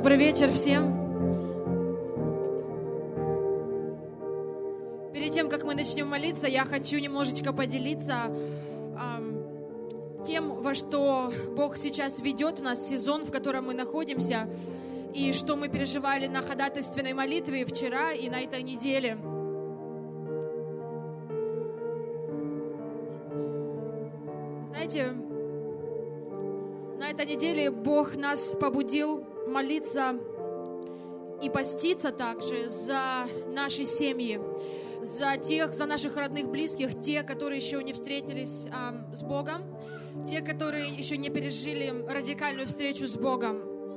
Добрый вечер всем. Перед тем, как мы начнем молиться, я хочу немножечко поделиться тем, во что Бог сейчас ведет нас, сезон, в котором мы находимся, и что мы переживали на ходатайственной молитве вчера и на этой неделе. Знаете, на этой неделе Бог нас побудил молиться и поститься также за наши семьи, за наших родных, близких, те, которые еще не встретились с Богом, те, которые еще не пережили радикальную встречу с Богом.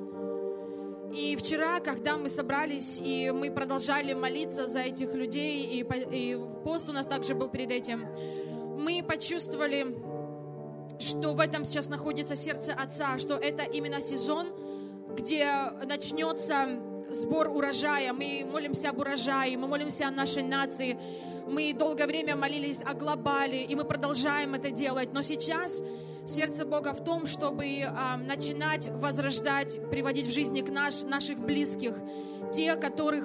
И вчера, когда мы собрались, и мы продолжали молиться за этих людей, и пост у нас также был перед этим, мы почувствовали, что в этом сейчас находится сердце Отца, что это именно сезон, где начнется сбор урожая. Мы молимся об урожае, мы молимся о нашей нации. Мы долгое время молились о глобале, и мы продолжаем это делать. Но сейчас сердце Бога в том, чтобы начинать возрождать, приводить в жизни к наших близких, те, которые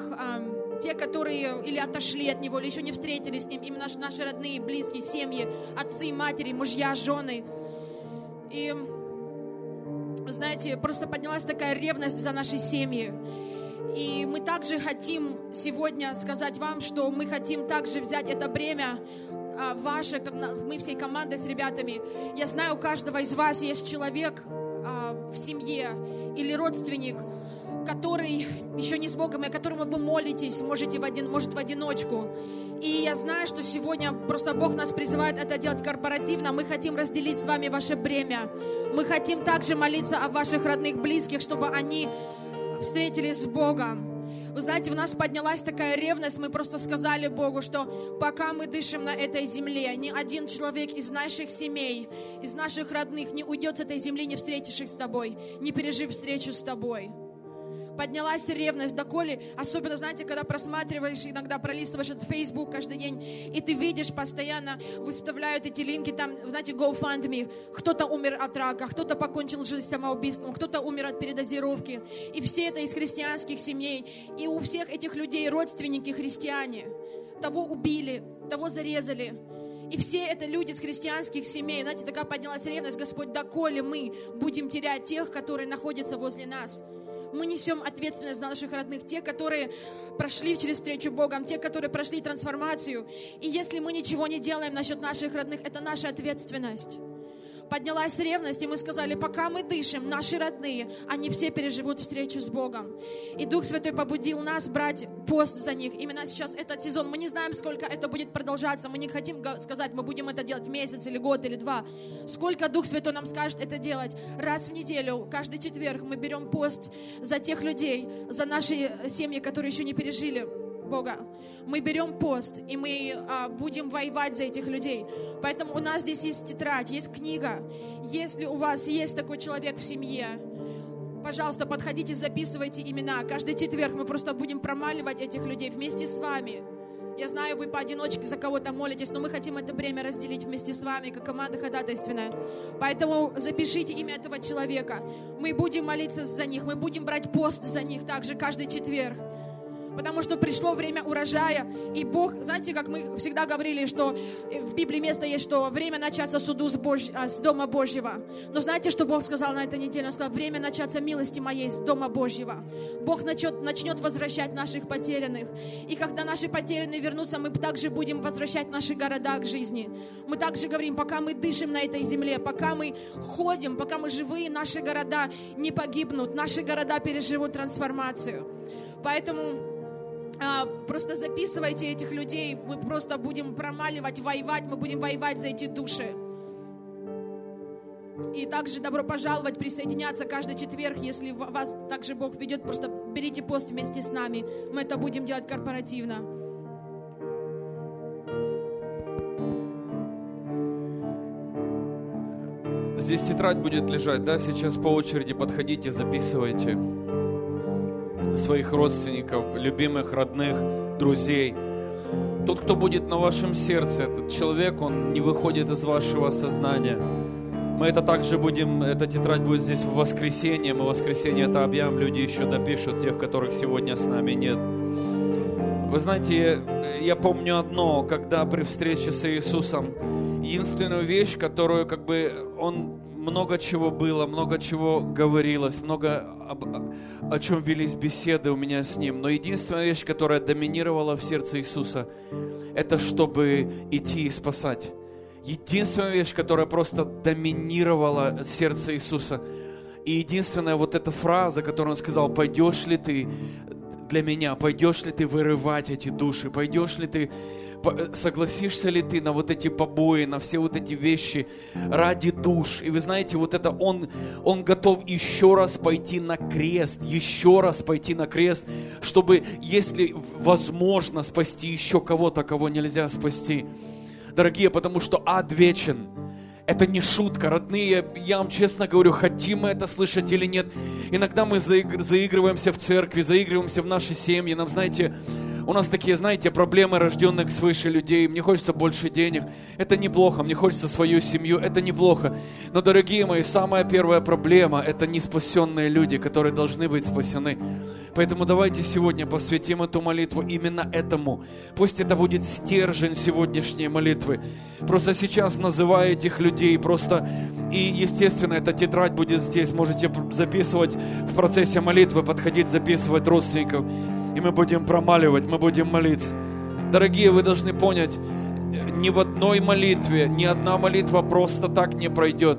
или отошли от Него, или еще не встретились с Ним, именно наши родные, близкие, семьи, отцы, матери, мужья, жены. И, знаете, просто поднялась такая ревность за наши семьи. И мы также хотим сегодня сказать вам, что мы хотим также взять это бремя ваше, мы всей командой с ребятами. Я знаю, у каждого из вас есть человек в семье или родственник, который еще не с Богом, и о котором вы молитесь, может, в одиночку. И я знаю, что сегодня просто Бог нас призывает это делать корпоративно. Мы хотим разделить с вами ваше бремя. Мы хотим также молиться о ваших родных, близких, чтобы они встретились с Богом. Вы знаете, у нас поднялась такая ревность, мы просто сказали Богу, что пока мы дышим на этой земле, ни один человек из наших семей, из наших родных не уйдет с этой земли, не встретившись с тобой, не пережив встречу с тобой. Поднялась ревность, доколе, особенно, знаете, когда просматриваешь, иногда пролистываешь этот Facebook каждый день, и ты видишь, постоянно выставляют эти линки, там, знаете, GoFundMe, кто-то умер от рака, кто-то покончил жизнь самоубийством, кто-то умер от передозировки, и все это из христианских семей, и у всех этих людей родственники христиане, того убили, того зарезали. И все это люди с христианских семей. Знаете, такая поднялась ревность, Господь, доколе мы будем терять тех, которые находятся возле нас. Мы несем ответственность за наших родных, те, которые прошли через встречу Богом, те, которые прошли трансформацию. И если мы ничего не делаем насчет наших родных, это наша ответственность. Поднялась ревность, и мы сказали, пока мы дышим, наши родные, они все переживут встречу с Богом. И Дух Святой побудил нас брать пост за них. Именно сейчас этот сезон, мы не знаем, сколько это будет продолжаться, мы не хотим сказать, мы будем это делать месяц или год или два. Сколько Дух Святой нам скажет это делать. Раз в неделю, каждый четверг мы берем пост за тех людей, за наши семьи, которые еще не пережили Бога. Мы берем пост, и мы будем воевать за этих людей. Поэтому у нас здесь есть тетрадь, есть книга. Если у вас есть такой человек в семье, пожалуйста, подходите, записывайте имена. Каждый четверг мы просто будем промаливать этих людей вместе с вами. Я знаю, вы поодиночке за кого-то молитесь, но мы хотим это бремя разделить вместе с вами, как команда ходатайственная. Поэтому запишите имя этого человека. Мы будем молиться за них, мы будем брать пост за них также каждый четверг. Потому что пришло время урожая, и Бог, знаете, как мы всегда говорили, что в Библии место есть, что время начаться суду с Дома Божьего. Но знаете, что Бог сказал на этой неделе? Он сказал, время начаться милости моей с Дома Божьего. Бог начнет возвращать наших потерянных. И когда наши потерянные вернутся, мы также будем возвращать наши города к жизни. Мы также говорим, пока мы дышим на этой земле, пока мы ходим, пока мы живые, наши города не погибнут, наши города переживут трансформацию. Поэтому просто записывайте этих людей, мы просто будем промаливать, воевать, мы будем воевать за эти души. И также добро пожаловать, присоединяться каждый четверг, если вас также Бог ведет, просто берите пост вместе с нами, мы это будем делать корпоративно. Здесь тетрадь будет лежать, да, сейчас по очереди подходите, записывайте своих родственников, любимых, родных, друзей. Тот, кто будет на вашем сердце, этот человек, он не выходит из вашего сознания. Мы это также будем, эта тетрадь будет здесь в воскресенье. Мы в воскресенье это объявим, люди еще допишут, тех, которых сегодня с нами нет. Вы знаете, я помню одно, когда при встрече с Иисусом, единственную вещь, которую Он много чего было, много чего говорилось, много о чем велись беседы у меня с Ним. Но единственная вещь, которая доминировала в сердце Иисуса, это чтобы идти и спасать. Единственная вещь, которая просто доминировала в сердце Иисуса. И единственная вот эта фраза, которую Он сказал: пойдешь ли ты для меня, пойдешь ли ты вырывать эти души, пойдешь ли ты, согласишься ли ты на вот эти побои, на все вот эти вещи ради душ. И вы знаете, вот это Он готов еще раз пойти на крест, еще раз пойти на крест, чтобы, если возможно, спасти еще кого-то, кого нельзя спасти. Дорогие, потому что ад вечен. Это не шутка, родные, я вам честно говорю, хотим мы это слышать или нет. Иногда мы заигрываемся в церкви, заигрываемся в нашей семье. Нам, знаете, у нас такие, знаете, проблемы рожденных свыше людей. Мне хочется больше денег. Это неплохо. Мне хочется свою семью. Это неплохо. Но, дорогие мои, самая первая проблема – это неспасенные люди, которые должны быть спасены. Поэтому давайте сегодня посвятим эту молитву именно этому. Пусть это будет стержень сегодняшней молитвы. Просто сейчас называю этих людей просто... И, естественно, эта тетрадь будет здесь. Можете записывать в процессе молитвы, подходить, записывать родственников. И мы будем промаливать, мы будем молиться. Дорогие, вы должны понять, ни в одной молитве, ни одна молитва просто так не пройдет.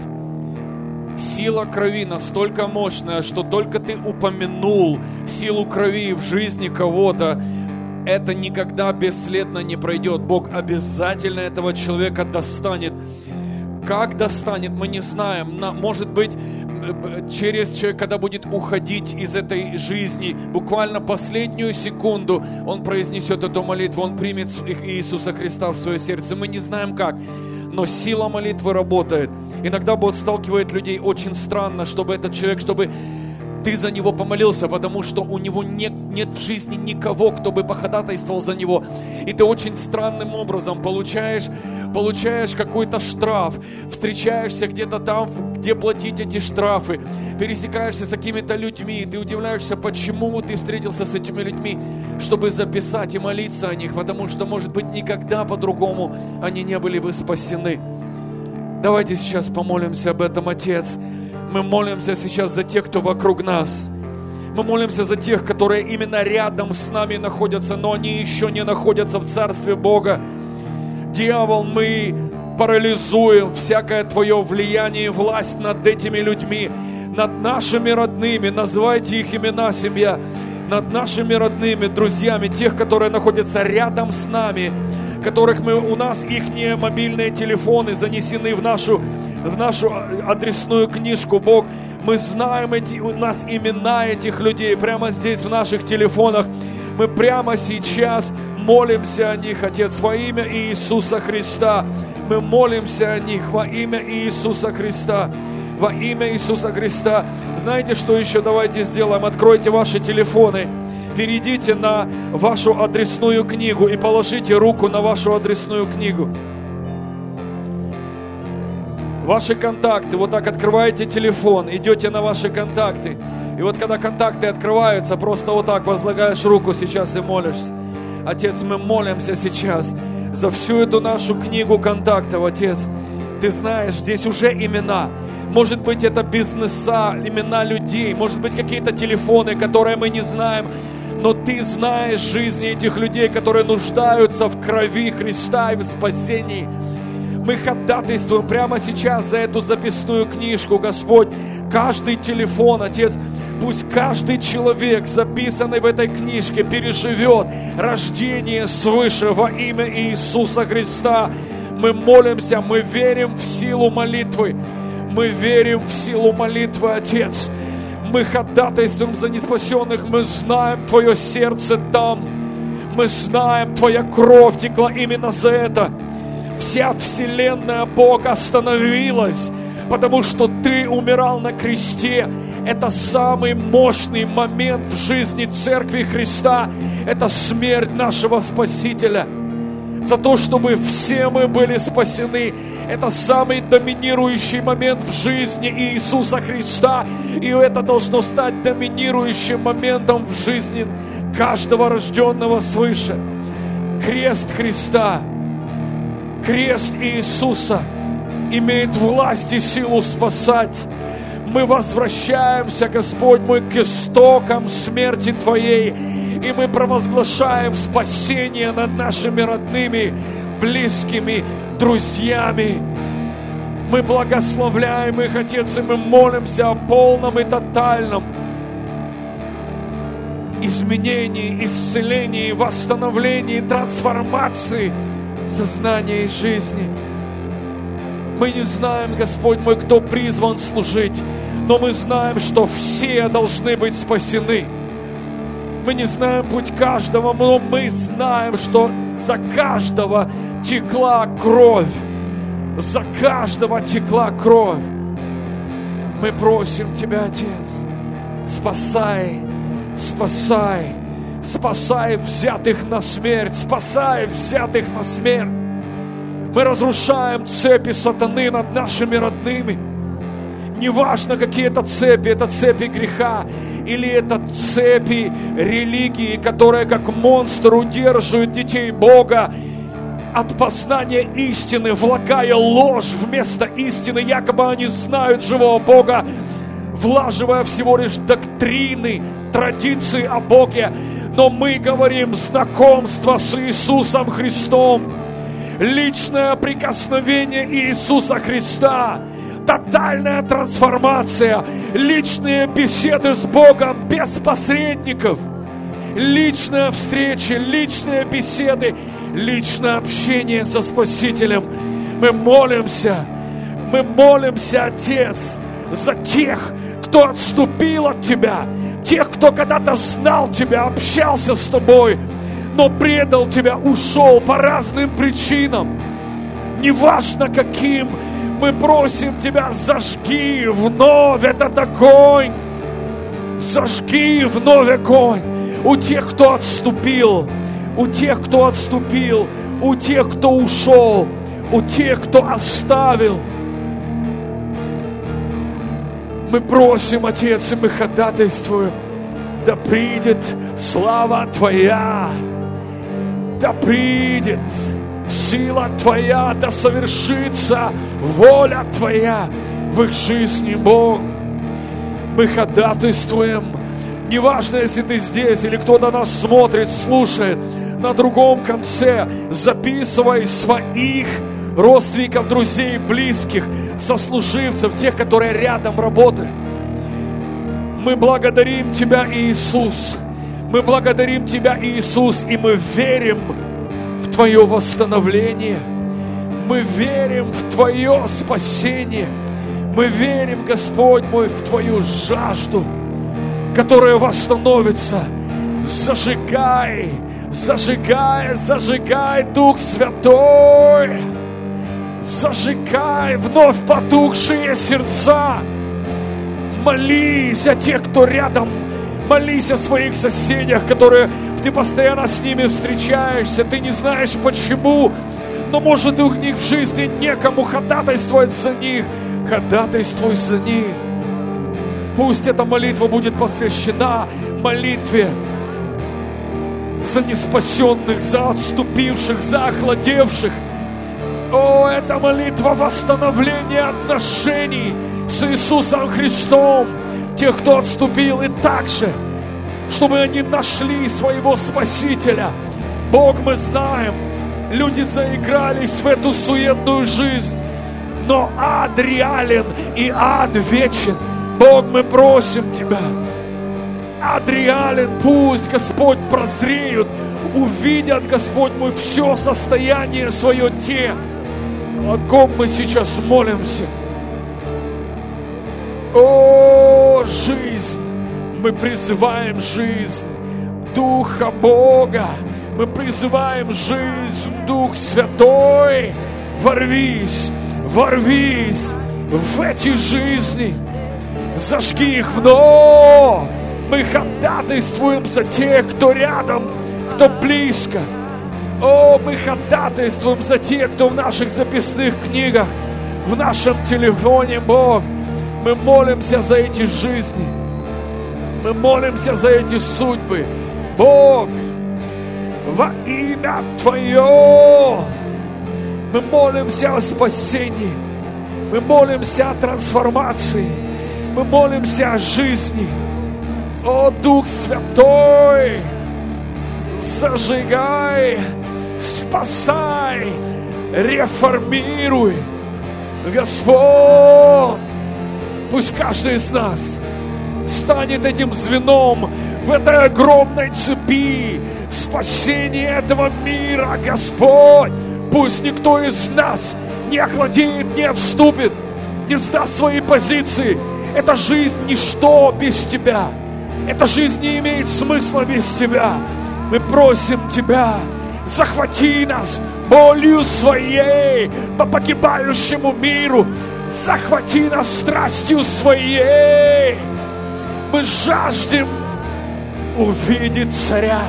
Сила крови настолько мощная, что только ты упомянул силу крови в жизни кого-то, это никогда бесследно не пройдет. Бог обязательно этого человека достанет. Как достанет, мы не знаем. Может быть, через человек, когда будет уходить из этой жизни, буквально последнюю секунду он произнесет эту молитву, он примет Иисуса Христа в свое сердце. Мы не знаем как, но сила молитвы работает. Иногда Бог сталкивает людей очень странно, чтобы этот человек, чтобы ты за него помолился, потому что у него нет в жизни никого, кто бы походатайствовал за него. И ты очень странным образом получаешь какой-то штраф, встречаешься где-то там, где платить эти штрафы, пересекаешься с какими-то людьми, и ты удивляешься, почему ты встретился с этими людьми, чтобы записать и молиться о них, потому что, может быть, никогда по-другому они не были бы спасены. Давайте сейчас помолимся об этом, Отец. Мы молимся сейчас за тех, кто вокруг нас. Мы молимся за тех, которые именно рядом с нами находятся, но они еще не находятся в Царстве Бога. Дьявол, мы парализуем всякое Твое влияние и власть над этими людьми, над нашими родными, называйте их имена, семья, над нашими родными, друзьями, тех, которые находятся рядом с нами, у нас их мобильные телефоны занесены в нашу адресную книжку. Бог, мы знаем у нас имена этих людей прямо здесь в наших телефонах. Мы прямо сейчас молимся о них, Отец, во имя Иисуса Христа. Мы молимся о них во имя Иисуса Христа. Во имя Иисуса Христа. Знаете, что еще давайте сделаем? Откройте ваши телефоны. Перейдите на вашу адресную книгу и положите руку на вашу адресную книгу. Ваши контакты. Вот так открываете телефон, идете на ваши контакты. И вот когда контакты открываются, просто вот так возлагаешь руку сейчас и молишься. Отец, мы молимся сейчас за всю эту нашу книгу контактов, Отец. Ты знаешь, здесь уже имена. Может быть, это бизнеса, имена людей. Может быть, какие-то телефоны, которые мы не знаем. Но Ты знаешь жизни этих людей, которые нуждаются в крови Христа и в спасении. Мы ходатайствуем прямо сейчас за эту записную книжку, Господь. Каждый телефон, Отец, пусть каждый человек, записанный в этой книжке, переживет рождение свыше во имя Иисуса Христа. Мы молимся, мы верим в силу молитвы. Мы верим в силу молитвы, Отец. Мы ходатайствуем за неспасенных. Мы знаем Твое сердце там. Мы знаем, Твоя кровь текла именно за это. Вся вселенная, Бог, остановилась, потому что Ты умирал на кресте. Это самый мощный момент в жизни Церкви Христа. Это смерть нашего Спасителя. За то, чтобы все мы были спасены. Это самый доминирующий момент в жизни Иисуса Христа. И это должно стать доминирующим моментом в жизни каждого рожденного свыше. Крест Христа, крест Иисуса имеет власть и силу спасать. Мы возвращаемся, Господь мой, к истокам смерти Твоей, и мы провозглашаем спасение над нашими родными, близкими, друзьями. Мы благословляем их, Отец, и мы молимся о полном и тотальном изменении, исцелении, восстановлении, трансформации сознания и жизни. Мы не знаем, Господь мой, кто призван служить, но мы знаем, что все должны быть спасены. Мы не знаем путь каждого, но мы знаем, что за каждого текла кровь. За каждого текла кровь. Мы просим Тебя, Отец, спасай, спасай, спасай взятых на смерть, спасай взятых на смерть. Мы разрушаем цепи сатаны над нашими родными. Неважно, какие это цепи греха, или это цепи религии, которые как монстр удерживают детей Бога от познания истины, влагая ложь вместо истины, якобы они знают живого Бога, влаживая всего лишь доктрины, традиции о Боге. Но мы говорим знакомство с Иисусом Христом, личное прикосновение Иисуса Христа, тотальная трансформация, личные беседы с Богом без посредников, личная встреча, личные беседы, личное общение со Спасителем. Мы молимся, Отец, за тех, кто отступил от Тебя, тех, кто когда-то знал Тебя, общался с Тобой, но предал Тебя, ушел по разным причинам. Неважно каким, мы просим Тебя, зажги вновь этот огонь. Зажги вновь огонь у тех, кто отступил, у тех, кто отступил, у тех, кто ушел, у тех, кто оставил. Мы просим, Отец, и мы ходатайствуем, да придет слава Твоя, да придет сила Твоя, да совершится воля Твоя в их жизни, Бог. Мы ходатайствуем, неважно, если ты здесь или кто-то нас смотрит, слушает, на другом конце, записывай своих родственников, друзей, близких, сослуживцев, тех, которые рядом работают. Мы благодарим Тебя, Иисус. Мы благодарим Тебя, Иисус, и мы верим в Твое восстановление. Мы верим в Твое спасение. Мы верим, Господь мой, в Твою жажду, которая восстановится. Зажигай, зажигай, зажигай, Дух Святой. Зажигай вновь потухшие сердца. Молись о тех, кто рядом. Молись о своих соседях, которые ты постоянно с ними встречаешься. Ты не знаешь почему, но может у них в жизни некому ходатайствовать за них. Ходатайствуй за них. Пусть эта молитва будет посвящена молитве за неспасенных, за отступивших, за охладевших. О, это молитва восстановления отношений с Иисусом Христом, тех, кто отступил, и также, чтобы они нашли своего Спасителя. Бог, мы знаем, люди заигрались в эту суетную жизнь, но ад реален и ад вечен. Бог, мы просим Тебя, ад реален, пусть, Господь, прозреют, увидят, Господь мой, все состояние свое те, о ком мы сейчас молимся. О, жизнь! Мы призываем жизнь Духа Бога. Мы призываем жизнь, Дух Святой. Ворвись, ворвись в эти жизни. Зажги их вновь. Мы ходатайствуем за тех, кто рядом, кто близко. О, мы ходатайствуем за тех, кто в наших записных книгах. в нашем телефоне, Бог. Мы молимся за эти жизни. Мы молимся за эти судьбы. Бог, во имя Твое мы молимся о спасении. Мы молимся о трансформации. Мы молимся о жизни. О, Дух Святой, зажигай, спасай, реформируй. Господь, пусть каждый из нас станет этим звеном в этой огромной цепи спасения этого мира, Господь. Пусть никто из нас не охладеет, не отступит, не сдаст свои позиции. Эта жизнь ничто без Тебя. Эта жизнь не имеет смысла без Тебя. Мы просим Тебя, захвати нас болью Своей по погибающему миру. Захвати нас страстью Своей. Мы жаждем увидеть Царя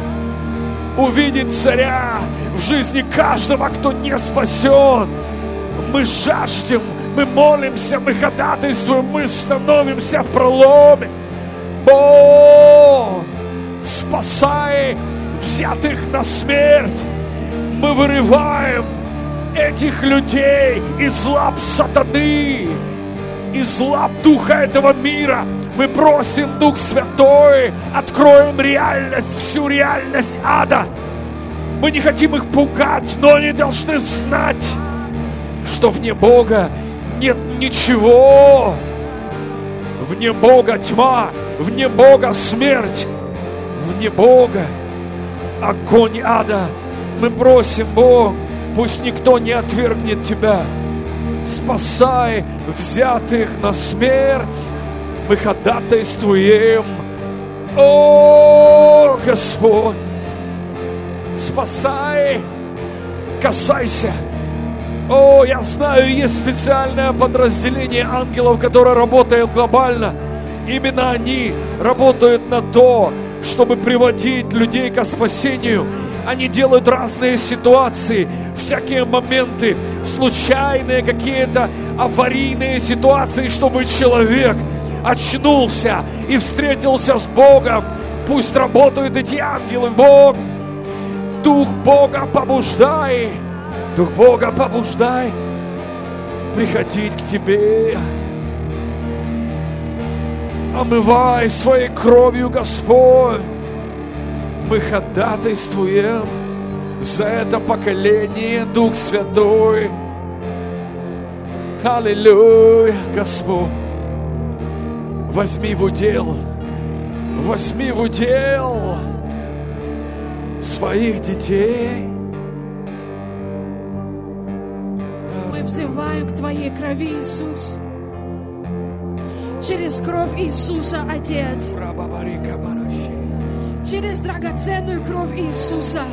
в жизни каждого, кто не спасен. Мы жаждем, мы молимся, мы ходатайствуем, мы становимся в проломе. Бог, спасай взятых на смерть. Мы вырываем этих людей из лап сатаны, из лап духа этого мира. Мы просим, Дух Святой, откроем реальность, всю реальность ада. Мы не хотим их пугать, но они должны знать, что вне Бога нет ничего. Вне Бога тьма, вне Бога смерть, вне Бога огонь ада. Мы просим, Бог, пусть никто не отвергнет Тебя. Спасай взятых на смерть. Мы ходатайствуем. О, Господь, спасай, касайся. О, я знаю, есть специальное подразделение ангелов, которое работает глобально. Именно они работают на то, чтобы приводить людей к спасению. Они делают разные ситуации, всякие моменты, случайные какие-то аварийные ситуации, чтобы человек очнулся и встретился с Богом. Пусть работают эти ангелы, Бог. Дух Бога побуждай. Дух Бога побуждай приходить к Тебе. Омывай своей кровью, Господь. Мы ходатайствуем за это поколение, Дух Святой. Аллилуйя, Господь. Возьми в удел своих детей. Мы взываем к Твоей крови, Иисус. Через кровь Иисуса, Отец. Через драгоценную кровь Иисуса.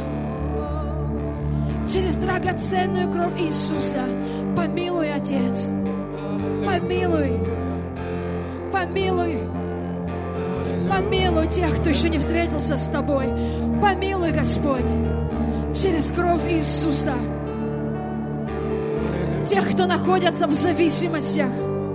Через драгоценную кровь Иисуса. Помилуй, Отец. Помилуй. Помилуй. Помилуй тех, кто еще не встретился с Тобой. Помилуй, Господь. Через кровь Иисуса. Тех, кто находится в зависимостях.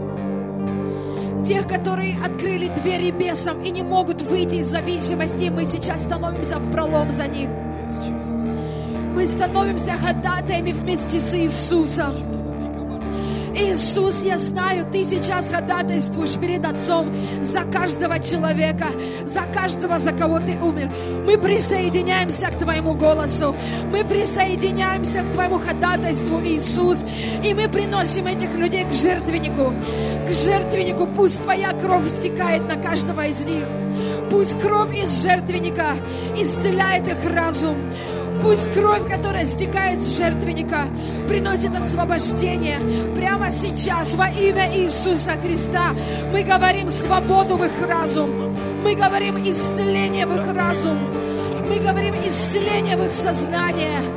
Тех, которые открыли двери бесам и не могут выйти из зависимости, мы сейчас становимся в пролом за них. Мы становимся ходатаями вместе с Иисусом. Иисус, я знаю, Ты сейчас ходатайствуешь перед Отцом за каждого человека, за каждого, за кого Ты умер. Мы присоединяемся к Твоему голосу, мы присоединяемся к Твоему ходатайству, Иисус, и мы приносим этих людей к жертвеннику. К жертвеннику. Пусть Твоя кровь стекает на каждого из них. Пусть кровь из жертвенника исцеляет их разум. Пусть кровь, которая стекает с жертвенника, приносит освобождение. Прямо сейчас во имя Иисуса Христа мы говорим свободу в их разум. Мы говорим исцеление в их разум. Мы говорим исцеление в их сознание.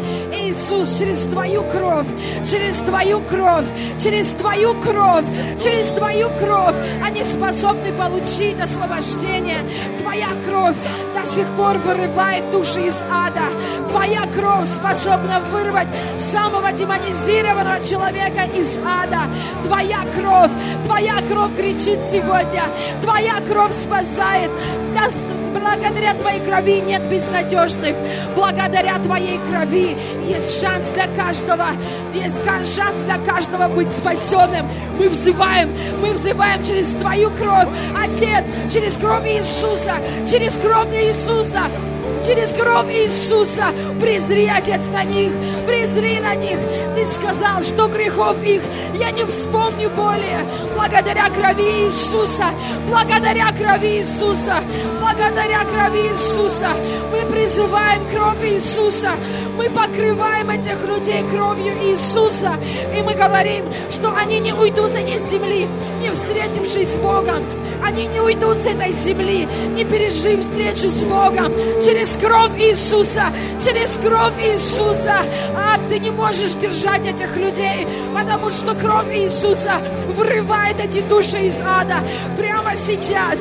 Иисус, через Твою кровь, через Твою кровь, через Твою кровь, через Твою кровь они способны получить освобождение. Твоя кровь до сих пор вырывает души из ада. Твоя кровь способна вырвать самого демонизированного человека из ада. Твоя кровь кричит сегодня. Твоя кровь спасает. Благодаря Твоей крови нет безнадежных. Благодаря Твоей крови есть шанс для каждого. Есть шанс для каждого быть спасенным. Мы взываем через Твою кровь, Отец, через кровь Иисуса, через кровь Иисуса. Через кровь Иисуса презри, Отец, на них, презри на них. Ты сказал, что грехов их я не вспомню более. Благодаря крови Иисуса, благодаря крови Иисуса, благодаря крови Иисуса мы призываем кровь Иисуса. Мы покрываем этих людей кровью Иисуса. И мы говорим, что они не уйдут с этой земли, не встретившись с Богом. Они не уйдут с этой земли, не пережив встречу с Богом. Через кровь Иисуса, через кровь Иисуса. Ты не можешь держать этих людей, потому что кровь Иисуса вырывает эти души из ада. Прямо сейчас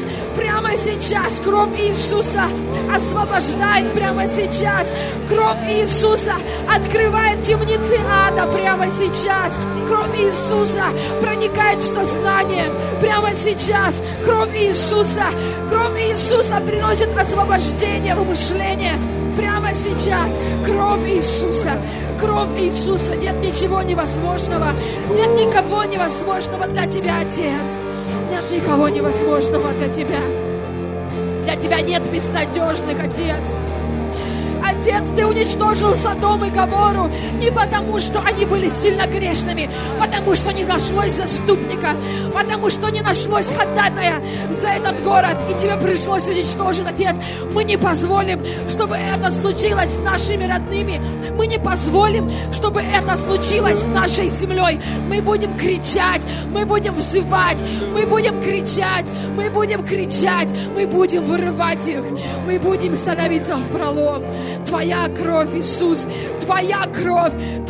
кровь Иисуса освобождает прямо сейчас. Кровь Иисуса открывает темницы ада прямо сейчас. Кровь Иисуса проникает в сознание прямо сейчас. Кровь Иисуса приносит освобождение в мышление прямо сейчас. Кровь Иисуса. Нет ничего невозможного. Нет никого невозможного для Тебя, Отец. Нет никого невозможного для Тебя. Для Тебя нет безнадежных, Отец. Отец, Ты уничтожил Содом и Гоморру не потому, что они были сильно грешными, потому что не нашлось заступника, потому что не нашлось ходатая за этот город, и Тебе пришлось уничтожить, Отец. Мы не позволим, чтобы это случилось с нашими родными. Мы не позволим, чтобы это случилось с нашей землей. Мы будем кричать, мы будем взывать, мы будем кричать, мы будем вырывать их, мы будем становиться в пролом. Твоя кровь, Иисус, Твоя кровь.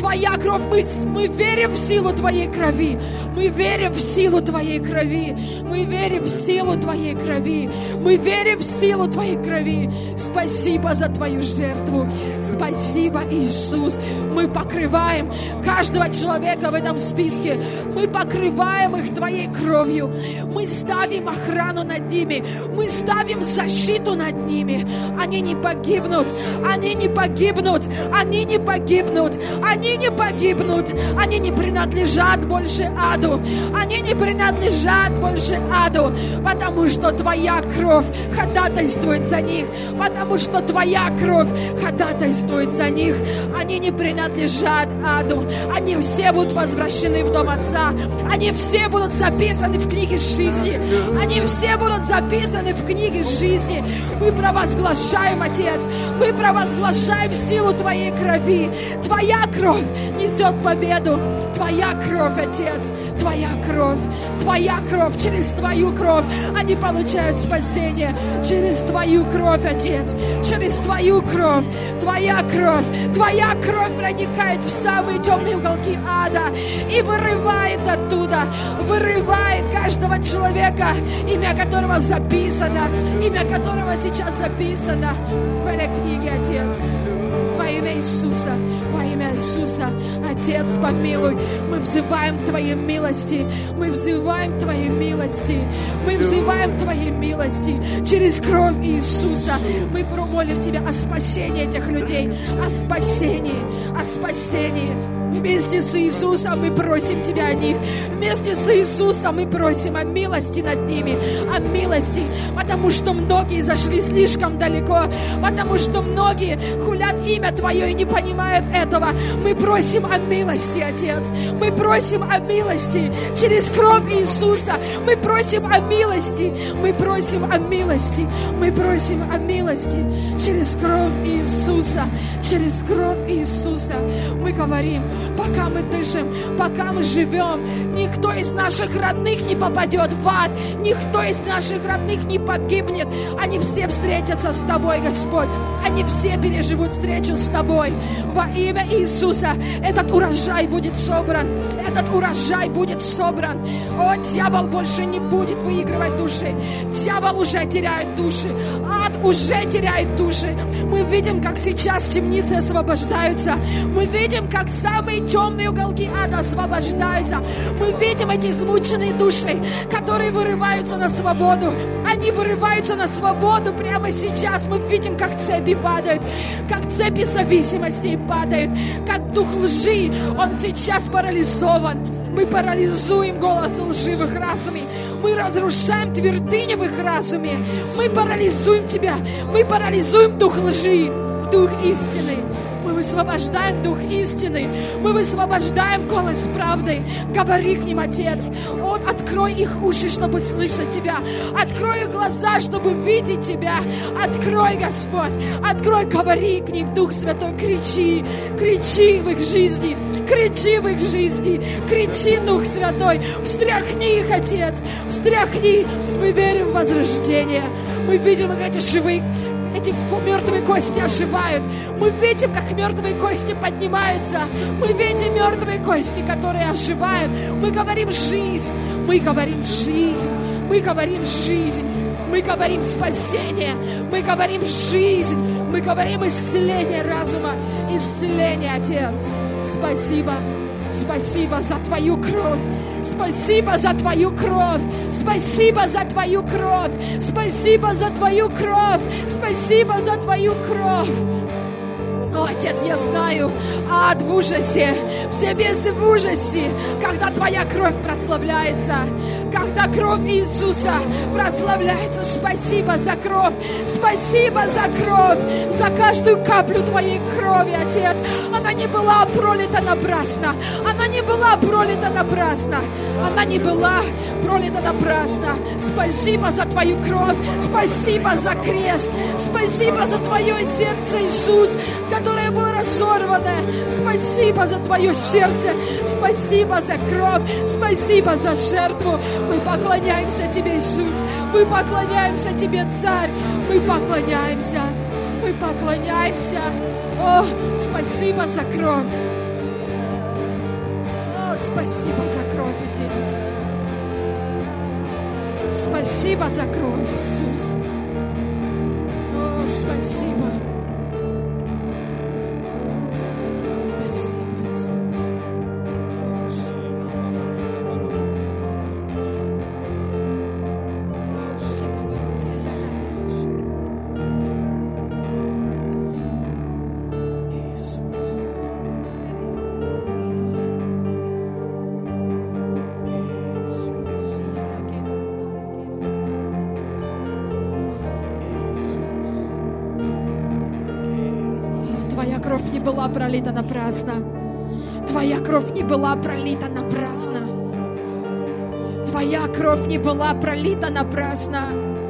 Мы верим в силу Твоей крови. Мы верим в силу Твоей крови. Мы верим в силу Твоей крови. Мы верим в силу Твоей крови. Спасибо за Твою жертву. Спасибо, Иисус. Мы покрываем каждого человека в этом списке. Мы покрываем их Твоей кровью. Мы ставим охрану над ними. Мы ставим защиту над ними. Они не погибнут. Они не погибнут. Они не погибнут. Они не погибнут. Они не принадлежат больше аду. Они не принадлежат больше аду. Потому что Твоя кровь ходатайствует за них. Потому что Твоя кровь ходатайствует за них. Они не принадлежат аду. Они все будут возвращены в дом Отца. Они все будут записаны в книге жизни. Они все будут записаны в книге жизни. Мы провозглашаем, Отец. Мы провозглашаем силу Твоей крови. Твоя кровь несет победу. Твоя кровь, Отец. Твоя кровь. Твоя кровь. Через Твою кровь они получают спасение. Через Твою кровь, Отец. Через Твою кровь. Твоя кровь. Твоя кровь проникает в самые темные уголки ада и вырывает оттуда. Вырывает каждого человека, имя которого записано. Имя которого сейчас записано в этой книге, Отец. Во имя Иисуса, во имя Иисуса, Отец, помилуй. Мы взываем к Твоей милости. Мы взываем к Твоей милости. Мы взываем к Твоей милости. Через кровь Иисуса мы промолим Тебя о спасении этих людей, о спасении, о спасении. Вместе с Иисусом мы просим Тебя о них. Вместе с Иисусом мы просим о милости над ними. О милости. Потому что многие зашли слишком далеко. Потому что многие хулят имя Твое и не понимают этого. Мы просим о милости, Отец. Мы просим о милости. Через кровь Иисуса мы просим о милости. Мы просим о милости. Мы просим о милости. Через кровь Иисуса. Через кровь Иисуса мы говорим: пока мы дышим, пока мы живем. Никто из наших родных не попадет в ад, никто из наших родных не погибнет. Они все встретятся с Тобой, Господь. Они все переживут встречу с Тобой. Во имя Иисуса этот урожай будет собран. Этот урожай будет собран. О, дьявол больше не будет выигрывать души. Дьявол уже теряет души. Ад уже теряет души. Мы видим, как сейчас темницы освобождаются. Мы видим, как самые темные уголки ада освобождаются. Мы видим эти измученные души, которые вырываются на свободу. Они вырываются на свободу прямо сейчас. Мы видим, как цепи падают, как цепи зависимостей падают, как дух лжи, он сейчас парализован. Мы парализуем голос лжи в их разуме. Мы разрушаем твердыни в их разуме. Мы парализуем тебя. Мы парализуем дух лжи, дух истины. Мы высвобождаем дух истины. Мы высвобождаем голос правды. Говори к ним, Отец. Вот открой их уши, чтобы слышать Тебя. Открой их глаза, чтобы видеть Тебя. Открой, Господь. Открой, говори к ним, Дух Святой. Кричи. Кричи в их жизни. Кричи в их жизни. Кричи, Дух Святой. Встряхни их, Отец. Встряхни. Мы верим в возрождение. Мы видим, как эти живые, эти мертвые кости оживают. Мы видим, как мертвые кости поднимаются. Мы видим мертвые кости, которые оживают. Мы говорим жизнь. Мы говорим жизнь. Мы говорим жизнь. Мы говорим спасение. Мы говорим жизнь. Мы говорим исцеление разума. Исцеление, Отец. Спасибо. Спасибо за Твою кровь. Спасибо за Твою кровь. Спасибо за Твою кровь. Спасибо за Твою кровь. Спасибо за Твою кровь. О, Отец, я знаю, ад в ужасе, все бесы в ужасе, когда Твоя кровь прославляется, когда кровь Иисуса прославляется. Спасибо за кровь, спасибо за кровь, за каждую каплю Твоей крови, Отец. Она не была пролита напрасно, она не была пролита напрасно, она не была пролита напрасно. Спасибо за Твою кровь, спасибо за крест, спасибо за Твое сердце, Иисус, которое было разорвано. Спасибо за Твое сердце, спасибо за кровь, спасибо за жертву. Мы поклоняемся Тебе, Иисус, мы поклоняемся Тебе, Царь, мы поклоняемся, мы поклоняемся. О, спасибо за кровь. О, спасибо за кровь, Отец. Спасибо за кровь, Иисус. О, спасибо. Кровь не была пролита напрасно. Твоя кровь не была пролита напрасно. Твоя кровь не была пролита напрасно.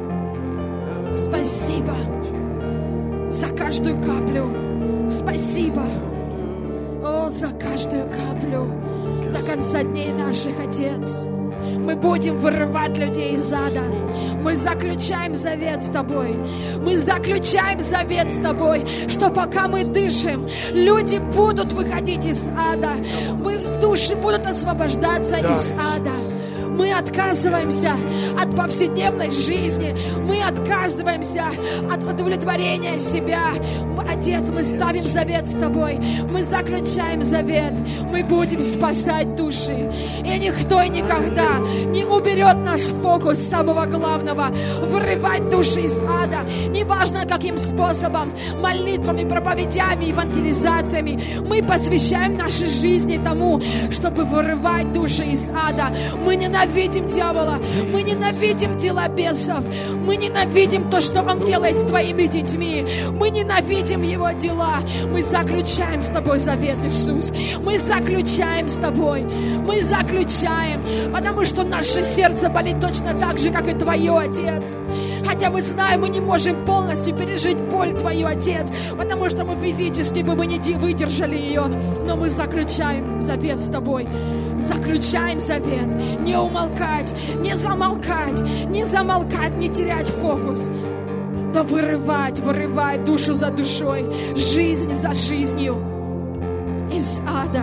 Спасибо за каждую каплю. Спасибо. О, за каждую каплю. До конца дней наших, Отец. Мы будем вырывать людей из ада. Мы заключаем завет с Тобой. Мы заключаем завет с Тобой, что пока мы дышим, люди будут выходить из ада. Души будут освобождаться из ада. Мы отказываемся от повседневной жизни. Мы отказываемся от удовлетворения себя. Отец, мы ставим завет с Тобой. Мы заключаем завет. Мы будем спасать души. И никто и никогда не уберет наш фокус с самого главного. Вырывать души из ада. Неважно, каким способом. Молитвами, проповедями, евангелизациями. Мы посвящаем наши жизни тому, чтобы вырывать души из ада. Мы ненавидим ненавидим дьявола, мы ненавидим дела бесов, мы ненавидим то, что он делает с твоими детьми, мы ненавидим его дела. Мы заключаем с тобой завет, Иисус. Мы заключаем с тобой. Мы заключаем, потому что наше сердце болит точно так же, как и твое, Отец. Хотя мы знаем, мы не можем полностью пережить боль твою, Отец, потому что мы физически бы не выдержали ее. Но мы заключаем завет с тобой. Заключаем завет. Не умолкать, не замолкать, не замолкать, не терять фокус. Но вырывать душу за душой, жизнь за жизнью из ада.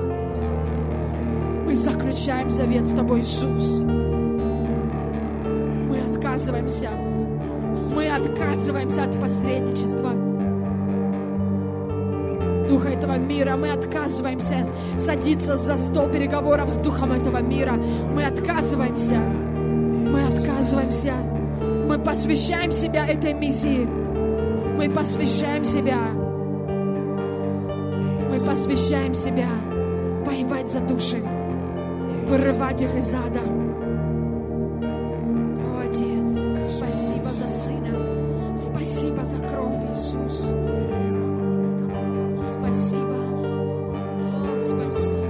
Мы заключаем завет с тобой, Иисус. Мы отказываемся от посредничества духа этого мира. Мы отказываемся садиться за стол переговоров с духом этого мира. Мы отказываемся. Мы посвящаем себя этой миссии. Мы посвящаем себя воевать за души, вырывать их из ада. О, Отец, спасибо за Сына, спасибо за кровь, Иисус. Спасибо. О, спасибо.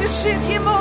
принадлежит Ему,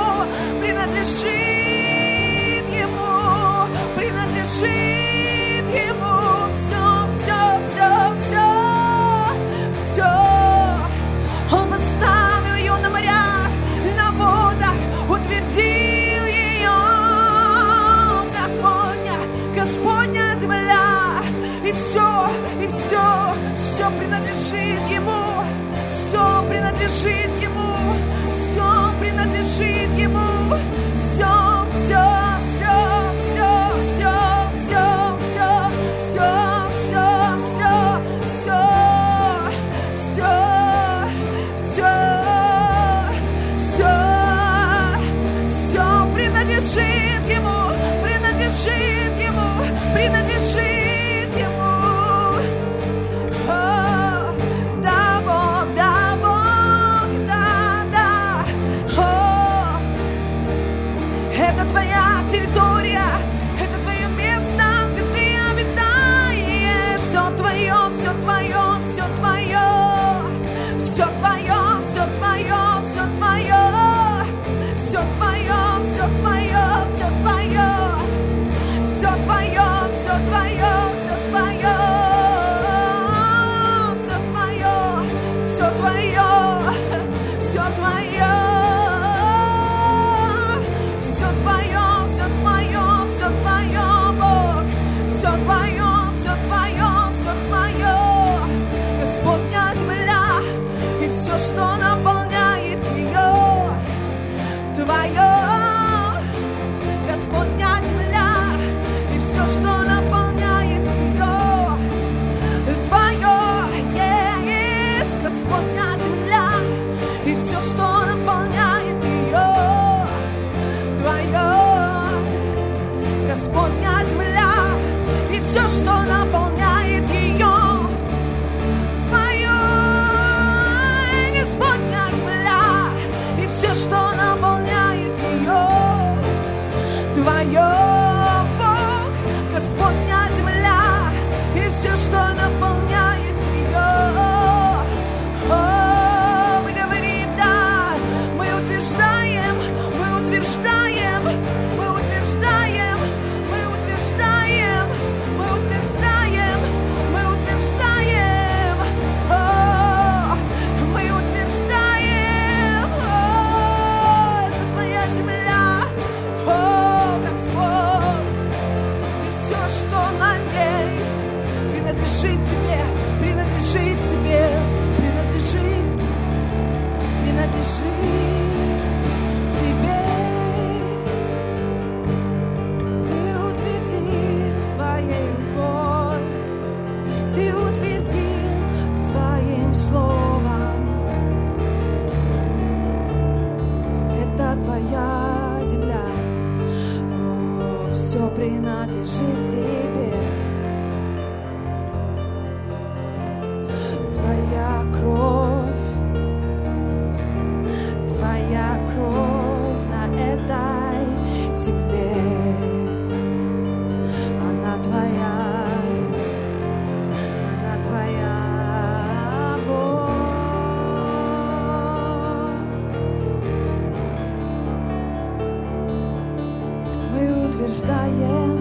принадлежит Ему, принадлежит Ему. Все, все, все, все, все. Он поставил ее на морях, на водах, утвердил ее. Господня, Господня земля, и все, все принадлежит Ему, все принадлежит Ему, все принадлежит Ему, все, все, все, все, все, все, все, все, все, все, все, все, все, все принадлежит Ему, принадлежит Ему, принадлежит Ему. Это твоя территория, это твое место, где ты обитаешь. Все твое, все твое, все твое, все твое, все твое, все твое, все твое, все твое, все твое, все твое, все твое, все твое, все твое, все твое, все твое. Что наполняет ее, твое, Господня земля, и все, что наполняет ее, твое, есть Господня земля, и все, что наполняет ее, твое, Господня земля, и все, что наполняет ее. Что наполняет ее, твое, Бог, Господня земля, и все, что наполняет ее. О, мы говорим, да, мы утверждаем, мы утверждаем, мы утверждаем, мы утверждаем, мы утверждаем, мы утверждаем, о, мы утверждаем. Принадлежит тебе, принадлежит тебе, принадлежит, принадлежит тебе. Ты утвердил своей рукой, ты утвердил своим словом. Это твоя земля, все принадлежит тебе. Твоя кровь на этой земле, она твоя, Бог. Мы утверждаем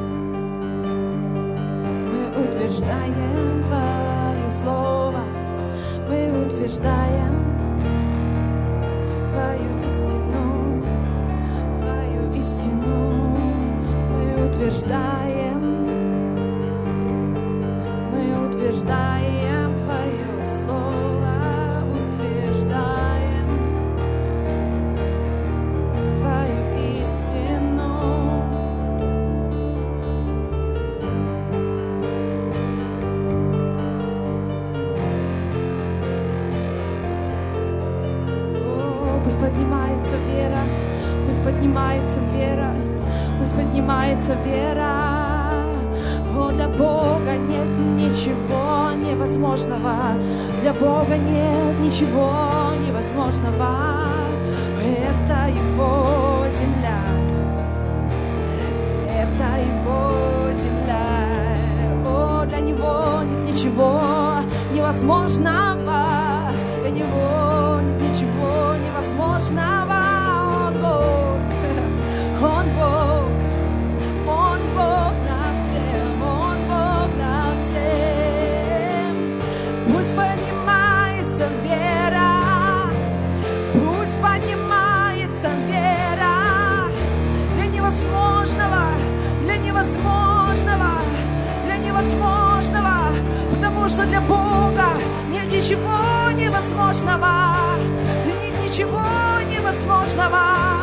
Твое Слово, мы утверждаем Твою истину, мы утверждаем Твое Слово, утверждаем Твою истину. Пусть поднимается вера, пусть поднимается вера, пусть поднимается вера. О, для Бога нет ничего невозможного, для Бога нет ничего невозможного. Это Его земля, это Его земля. О, для Него нет ничего невозможного, для Него нет ничего невозможного. ничего невозможного. Нет ничего невозможного.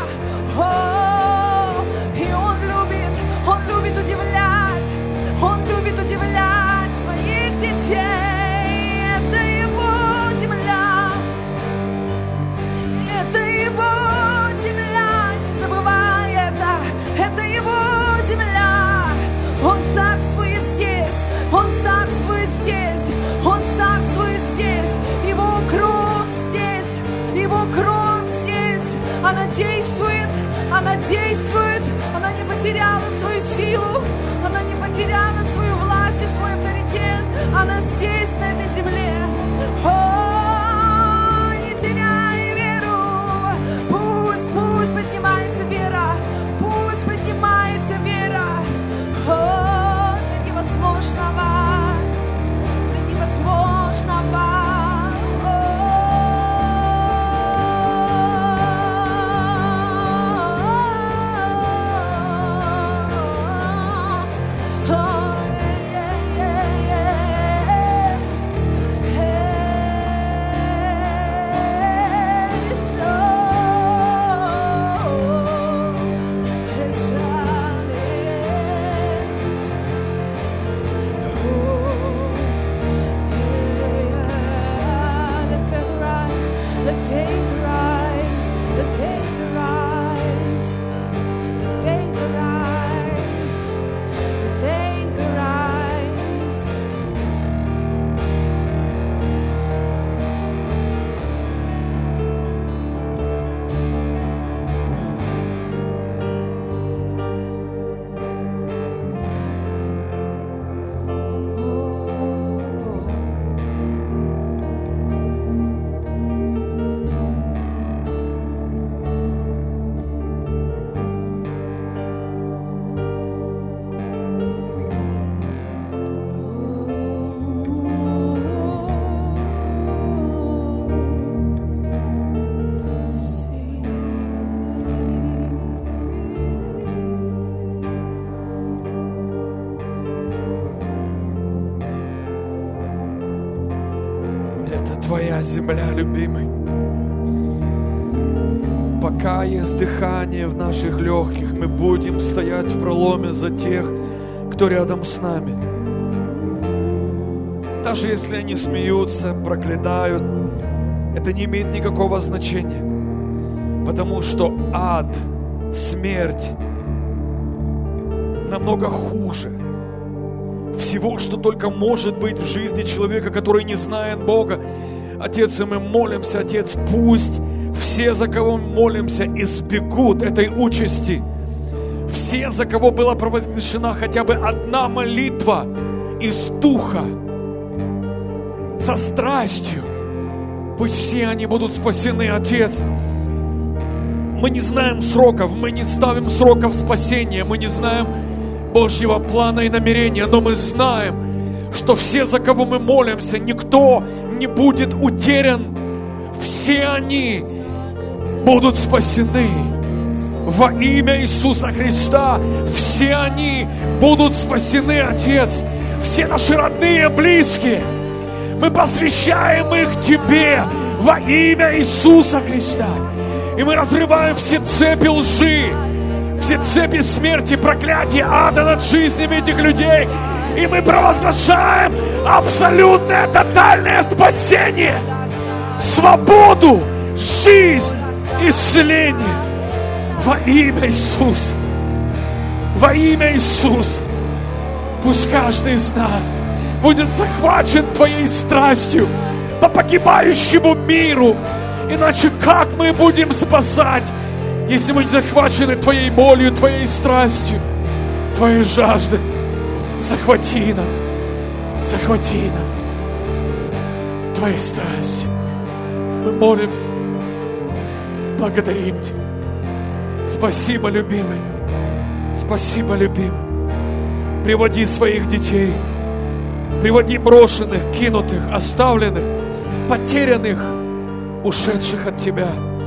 О, и Он любит удивлять. Он любит удивлять своих детей. Это Его земля. Это Его земля. Не забывай это. Это Его земля. Он царствует здесь. Он царствует здесь. Он царствует здесь. Его кровь здесь. Его кровь здесь. Она действует. Она действует. Она не потеряла свою силу. Она не потеряла свою власть и свой авторитет. Она здесь, на этой земле. О, не теряй веру. Пусть поднимается вера. Пусть поднимается вера. О, для невозможного. Для невозможного. Твоя земля, любимый. Пока есть дыхание в наших легких, мы будем стоять в проломе за тех, кто рядом с нами. Даже если они смеются, проклинают, это не имеет никакого значения. Потому что ад, смерть намного хуже всего, что только может быть в жизни человека, который не знает Бога. Отец, и мы молимся, Отец, пусть все, за кого мы молимся, избегут этой участи. Все, за кого была провозглашена хотя бы одна молитва из духа, со страстью, пусть все они будут спасены, Отец. Мы не знаем сроков, мы не ставим сроков спасения, мы не знаем Божьего плана и намерения, но мы знаем, что все, за кого мы молимся, никто не будет утерян. Все они будут спасены во имя Иисуса Христа. Все они будут спасены, Отец. Все наши родные, близкие, мы посвящаем их Тебе во имя Иисуса Христа. И мы разрываем все цепи лжи, все цепи смерти, проклятия ада над жизнями этих людей. И мы провозглашаем абсолютное, тотальное спасение, свободу, жизнь, исцеление во имя Иисуса. Во имя Иисуса. Пусть каждый из нас будет захвачен Твоей страстью по погибающему миру. Иначе как мы будем спасать, если мы не захвачены Твоей болью, Твоей страстью, Твоей жаждой? Захвати нас Твоей страстью. Мы молимся, благодарим Тебя. Спасибо, любимый. Спасибо, любимый. Приводи своих детей, приводи брошенных, кинутых, оставленных, потерянных, ушедших от Тебя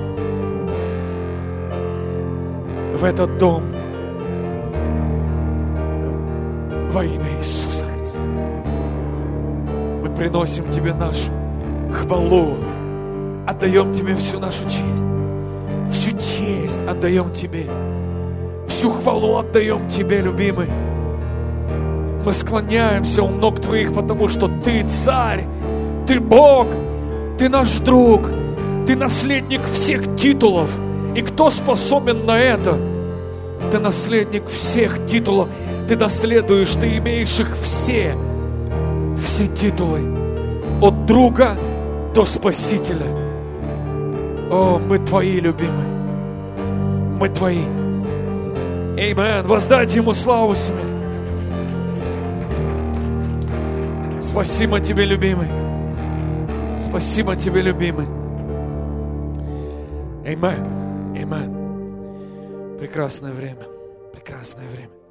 в этот дом во имя Иисуса Христа. Мы приносим Тебе наш хвалу. Отдаем Тебе всю нашу честь. Всю честь отдаем Тебе. Всю хвалу отдаем Тебе, любимый. Мы склоняемся у ног Твоих, потому что Ты царь, Ты Бог, Ты наш друг, Ты наследник всех титулов. И кто способен на это? Ты наследник всех титулов. Ты наследуешь, Ты имеешь их все титулы. От друга до Спасителя. О, мы Твои, любимые. Мы Твои. Аминь. Воздайте Ему славу себе. Спасибо Тебе, любимый. Спасибо Тебе, любимый. Аминь. Аминь. Прекрасное время. Прекрасное время.